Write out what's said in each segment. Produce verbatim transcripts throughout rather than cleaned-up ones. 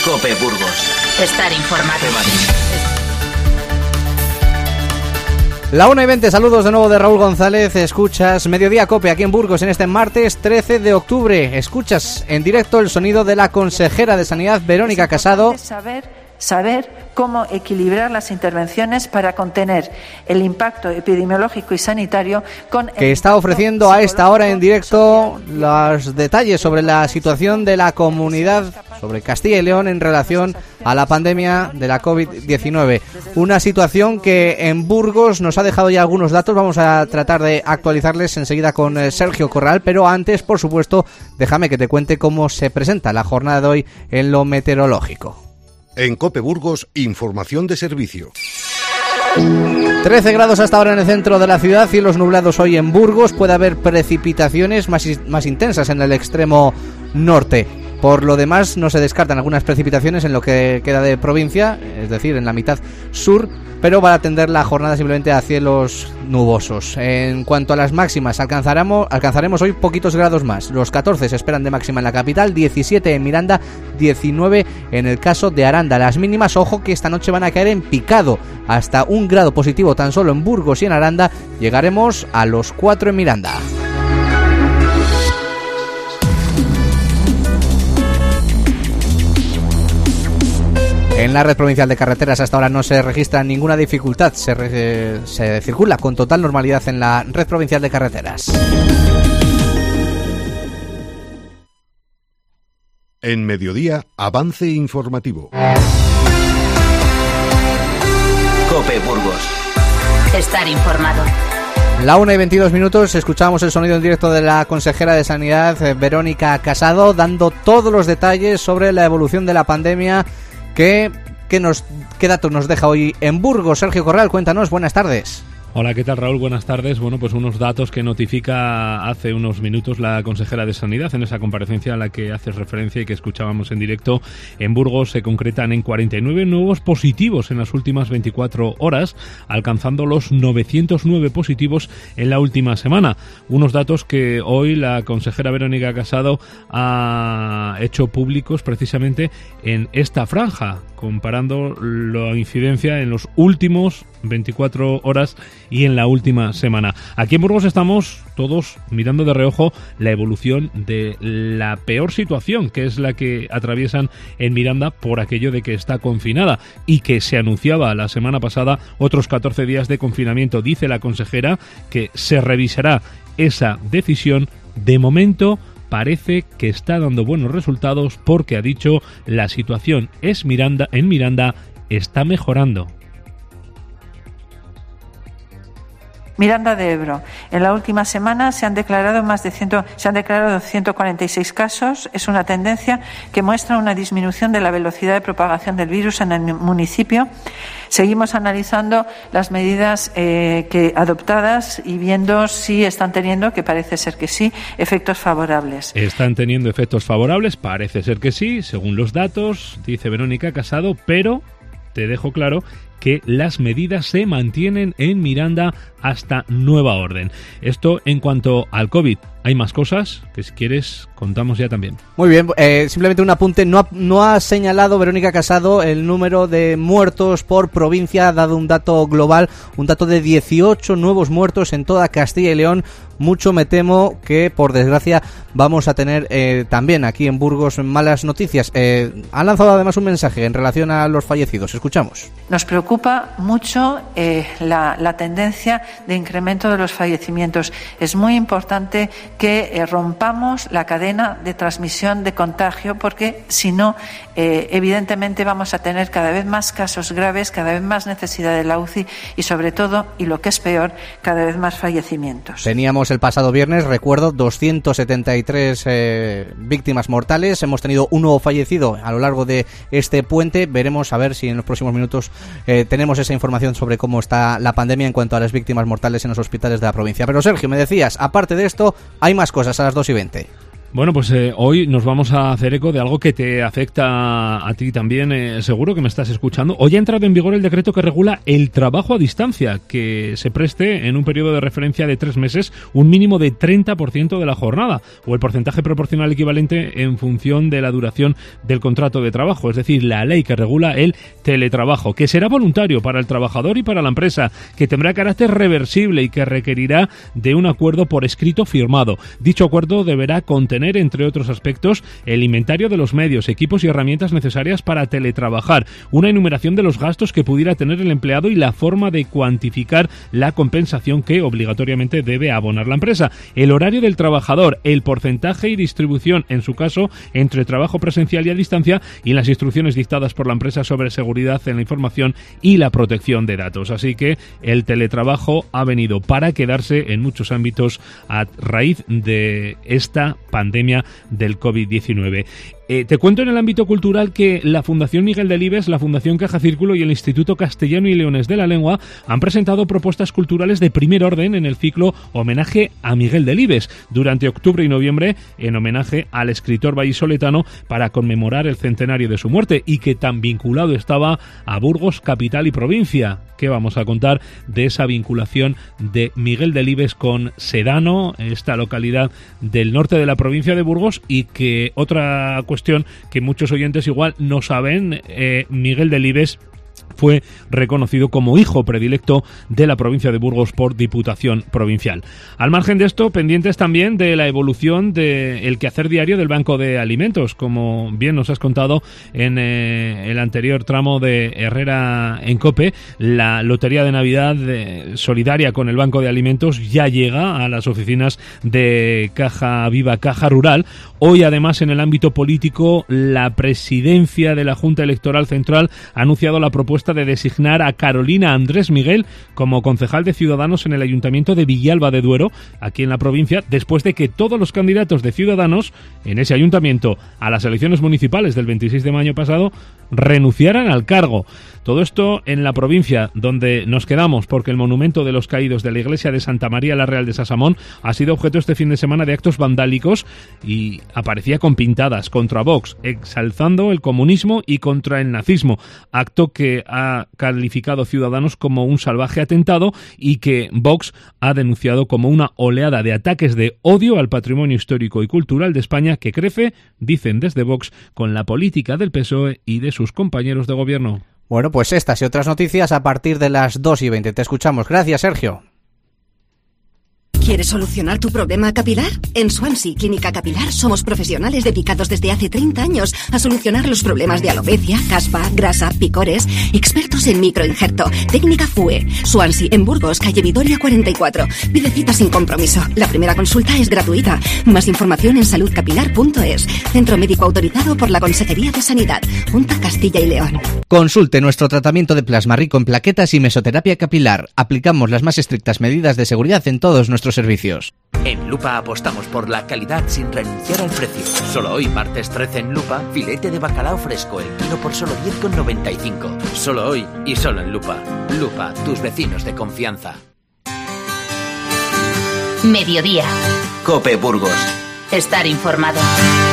COPE Burgos. Estar informado. La una y veinte, saludos de nuevo de Raúl González. Escuchas Mediodía COPE aquí en Burgos en este martes trece de octubre. Escuchas en directo el sonido de la consejera de Sanidad, Verónica Casado. Saber, saber cómo equilibrar las intervenciones para contener el impacto epidemiológico y sanitario con que está ofreciendo a esta hora en directo los detalles sobre la situación de la comunidad, sobre Castilla y León en relación a la pandemia de la covid diecinueve. Una situación que en Burgos nos ha dejado ya algunos datos. Vamos a tratar de actualizarles enseguida con Sergio Corral, pero antes, por supuesto, déjame que te cuente cómo se presenta la jornada de hoy en lo meteorológico. En COPE Burgos, información de servicio. trece grados hasta ahora en el centro de la ciudad, cielos nublados hoy en Burgos. Puede haber precipitaciones más, más intensas en el extremo norte. Por lo demás, no se descartan algunas precipitaciones en lo que queda de provincia, es decir, en la mitad sur, pero va a tender la jornada simplemente a cielos nubosos. En cuanto a las máximas, alcanzaremos, alcanzaremos hoy poquitos grados más. Los catorce se esperan de máxima en la capital, diecisiete en Miranda, diecinueve en el caso de Aranda. Las mínimas, ojo, que esta noche van a caer en picado, hasta un grado positivo tan solo en Burgos y en Aranda. Llegaremos a los cuatro en Miranda. En la red provincial de carreteras hasta ahora no se registra ninguna dificultad, se, re, se circula con total normalidad en la red provincial de carreteras. En Mediodía, avance informativo. COPE Burgos. Estar informado. La una y veintidós minutos, escuchamos el sonido en directo de la consejera de Sanidad, Verónica Casado, dando todos los detalles sobre la evolución de la pandemia. ¿Qué, qué, nos, ¿Qué datos nos deja hoy en Burgos? Sergio Corral, cuéntanos, buenas tardes. Hola, ¿qué tal, Raúl? Buenas tardes. Bueno, pues unos datos que notifica hace unos minutos la consejera de Sanidad en esa comparecencia a la que haces referencia y que escuchábamos en directo. En Burgos se concretan en cuarenta y nueve nuevos positivos en las últimas veinticuatro horas, alcanzando los novecientos nueve positivos en la última semana. Unos datos que hoy la consejera Verónica Casado ha hecho públicos precisamente en esta franja, comparando la incidencia en los últimos veinticuatro horas y en la última semana. Aquí en Burgos estamos todos mirando de reojo la evolución de la peor situación, que es la que atraviesan en Miranda por aquello de que está confinada y que se anunciaba la semana pasada otros catorce días de confinamiento. Dice la consejera que se revisará esa decisión. De momento parece que está dando buenos resultados porque, ha dicho, la situación es Miranda, en Miranda está mejorando. Miranda de Ebro. En la última semana se han declarado más de cien, se han declarado ciento cuarenta y seis casos. Es una tendencia que muestra una disminución de la velocidad de propagación del virus en el municipio. Seguimos analizando las medidas eh, que adoptadas y viendo si están teniendo, que parece ser que sí, efectos favorables. Están teniendo efectos favorables, parece ser que sí, según los datos, dice Verónica Casado, pero te dejo claro que las medidas se mantienen en Miranda hasta nueva orden. Esto en cuanto al COVID. Hay más cosas que, si quieres, contamos ya también. Muy bien, eh, simplemente un apunte. No ha, no ha señalado Verónica Casado el número de muertos por provincia, ha dado un dato global, un dato de dieciocho nuevos muertos en toda Castilla y León. Mucho me temo que, por desgracia, vamos a tener eh, también aquí en Burgos malas noticias. Eh, han lanzado además un mensaje en relación a los fallecidos. Escuchamos. Nos preocupa mucho eh, la, la tendencia de incremento de los fallecimientos. Es muy importante que eh, rompamos la cadena de transmisión de contagio, porque si no, eh, evidentemente vamos a tener cada vez más casos graves, cada vez más necesidad de la U C I y, sobre todo, y lo que es peor, cada vez más fallecimientos. Teníamos el pasado viernes, recuerdo, doscientas setenta y tres eh, víctimas mortales. Hemos tenido un nuevo fallecido a lo largo de este puente. Veremos a ver si en los próximos minutos eh, tenemos esa información sobre cómo está la pandemia en cuanto a las víctimas mortales en los hospitales de la provincia. Pero, Sergio, me decías, aparte de esto, hay más cosas a las dos y veinte. Bueno, pues eh, hoy nos vamos a hacer eco de algo que te afecta a ti también, eh, seguro que me estás escuchando. Hoy ha entrado en vigor el decreto que regula el trabajo a distancia, que se preste en un periodo de referencia de tres meses un mínimo de treinta por ciento de la jornada, o el porcentaje proporcional equivalente en función de la duración del contrato de trabajo, es decir, la ley que regula el teletrabajo, que será voluntario para el trabajador y para la empresa, que tendrá carácter reversible y que requerirá de un acuerdo por escrito firmado. Dicho acuerdo deberá contener, entre otros aspectos, el inventario de los medios, equipos y herramientas necesarias para teletrabajar, una enumeración de los gastos que pudiera tener el empleado y la forma de cuantificar la compensación que obligatoriamente debe abonar la empresa, el horario del trabajador, el porcentaje y distribución, en su caso, entre trabajo presencial y a distancia, y las instrucciones dictadas por la empresa sobre seguridad en la información y la protección de datos. Así que el teletrabajo ha venido para quedarse en muchos ámbitos a raíz de esta pandemia del covid diecinueve. Eh, te cuento en el ámbito cultural que la Fundación Miguel Delibes, la Fundación Caja Círculo y el Instituto Castellano y Leones de la Lengua han presentado propuestas culturales de primer orden en el ciclo Homenaje a Miguel Delibes durante octubre y noviembre, en homenaje al escritor vallisoletano, para conmemorar el centenario de su muerte, y que tan vinculado estaba a Burgos, capital y provincia. ¿Qué vamos a contar de esa vinculación de Miguel Delibes con Sedano, esta localidad del norte de la provincia de Burgos? Y que otra cuestión que muchos oyentes igual no saben, eh, Miguel Delibes fue reconocido como hijo predilecto de la provincia de Burgos por Diputación Provincial. Al margen de esto, pendientes también de la evolución del quehacer diario del Banco de Alimentos, como bien nos has contado en eh, el anterior tramo de Herrera en COPE. La Lotería de Navidad eh, solidaria con el Banco de Alimentos ya llega a las oficinas de Caja Viva, Caja Rural. Hoy, además, en el ámbito político, la presidencia de la Junta Electoral Central ha anunciado la propuesta de designar a Carolina Andrés Miguel como concejal de Ciudadanos en el Ayuntamiento de Villalba de Duero, aquí en la provincia, después de que todos los candidatos de Ciudadanos en ese ayuntamiento a las elecciones municipales del veintiséis de mayo pasado renunciaran al cargo. Todo esto en la provincia donde nos quedamos, porque el monumento de los caídos de la iglesia de Santa María la Real de Sasamón ha sido objeto este fin de semana de actos vandálicos y aparecía con pintadas contra Vox, exalzando el comunismo y contra el nazismo, acto que ha calificado Ciudadanos como un salvaje atentado y que Vox ha denunciado como una oleada de ataques de odio al patrimonio histórico y cultural de España que crece, dicen desde Vox, con la política del P S O E y de sus compañeros de gobierno. Bueno, pues estas y otras noticias a partir de las dos y veinte. Te escuchamos. Gracias, Sergio. ¿Quieres solucionar tu problema capilar? En Swansea Clínica Capilar somos profesionales dedicados desde hace treinta años a solucionar los problemas de alopecia, caspa, grasa, picores, expertos en microinjerto, técnica F U E. Swansea en Burgos, calle Vidoria cuarenta y cuatro. Pide cita sin compromiso. La primera consulta es gratuita. Más información en salud capilar punto es. Centro médico autorizado por la Consejería de Sanidad, Junta Castilla y León. Consulte nuestro tratamiento de plasma rico en plaquetas y mesoterapia capilar. Aplicamos las más estrictas medidas de seguridad en todos nuestros servicios. En Lupa apostamos por la calidad sin renunciar al precio. Solo hoy, martes trece en Lupa, filete de bacalao fresco, el kilo por solo diez con noventa y cinco. Solo hoy y solo en Lupa. Lupa, tus vecinos de confianza. Mediodía. COPE Burgos. Estar informado.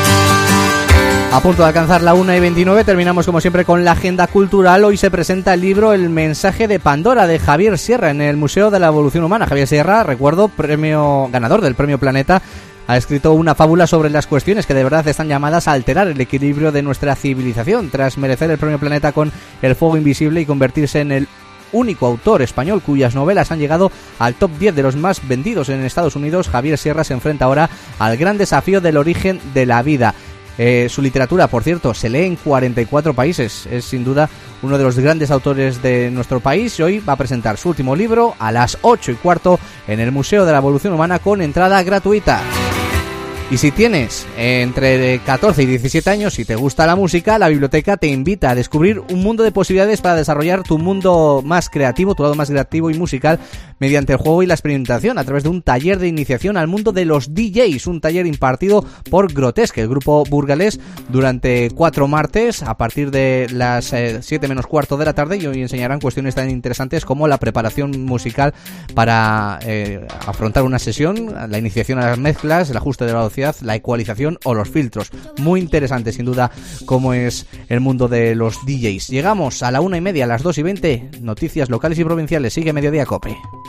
A punto de alcanzar la una y veintinueve, terminamos como siempre con la agenda cultural. Hoy se presenta el libro El mensaje de Pandora, de Javier Sierra, en el Museo de la Evolución Humana. Javier Sierra, recuerdo, premio ganador del Premio Planeta, ha escrito una fábula sobre las cuestiones que de verdad están llamadas a alterar el equilibrio de nuestra civilización, tras merecer el Premio Planeta con El fuego invisible y convertirse en el único autor español cuyas novelas han llegado al top diez de los más vendidos en Estados Unidos. Javier Sierra se enfrenta ahora al gran desafío del origen de la vida. Eh, su literatura, por cierto, se lee en cuarenta y cuatro países. Es sin duda uno de los grandes autores de nuestro país y hoy va a presentar su último libro a las ocho y cuarto en el Museo de la Evolución Humana con entrada gratuita. Y si tienes entre catorce y diecisiete años y te gusta la música, la biblioteca te invita a descubrir un mundo de posibilidades para desarrollar tu mundo más creativo, tu lado más creativo y musical, mediante el juego y la experimentación, a través de un taller de iniciación al mundo de los D Js, un taller impartido por Grotesque, el grupo burgalés, durante cuatro martes a partir de las eh, siete menos cuarto de la tarde, y hoy enseñarán cuestiones tan interesantes como la preparación musical para eh, afrontar una sesión, la iniciación a las mezclas, el ajuste de la velocidad, la ecualización o los filtros. Muy interesante, sin duda, cómo es el mundo de los D Js. Llegamos a la una y media, a las dos y veinte, noticias locales y provinciales. Sigue Mediodía Cope.